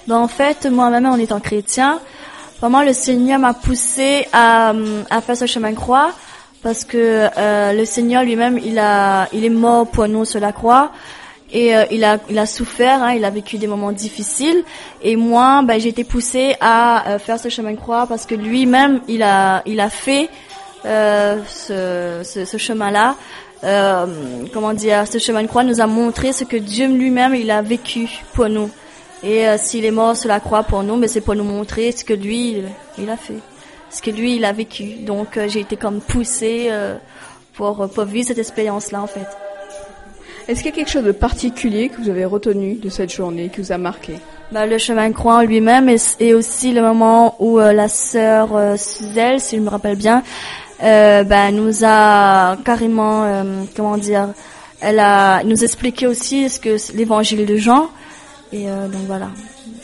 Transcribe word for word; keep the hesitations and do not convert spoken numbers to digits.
Ben, en fait, moi-même, en étant chrétien, vraiment, le Seigneur m'a poussé à, à faire ce chemin de croix, parce que euh, le Seigneur lui-même, il a, il est mort pour nous sur la croix, et euh, il a, il a souffert, hein, il a vécu des moments difficiles, et moi, ben, j'ai été poussée à euh, faire ce chemin de croix, parce que lui-même, il a, il a fait euh, ce, ce, ce chemin-là. Euh, comment dire, ce chemin de croix nous a montré ce que Dieu lui-même, il a vécu pour nous. Et euh, s'il est mort sur la croix pour nous, mais c'est pour nous montrer ce que lui, il, il a fait, ce que lui, il a vécu. Donc euh, j'ai été comme poussée euh, pour, pour vivre cette expérience-là, en fait. Est-ce qu'il y a quelque chose de particulier que vous avez retenu de cette journée, qui vous a marqué? Bah, le chemin de croix en lui-même, et, et aussi le moment où euh, la sœur euh, Suzelle, si je me rappelle bien, euh, bah, nous a carrément, euh, comment dire, elle a nous expliqué aussi ce que c'est l'évangile de Jean. Et euh, donc voilà.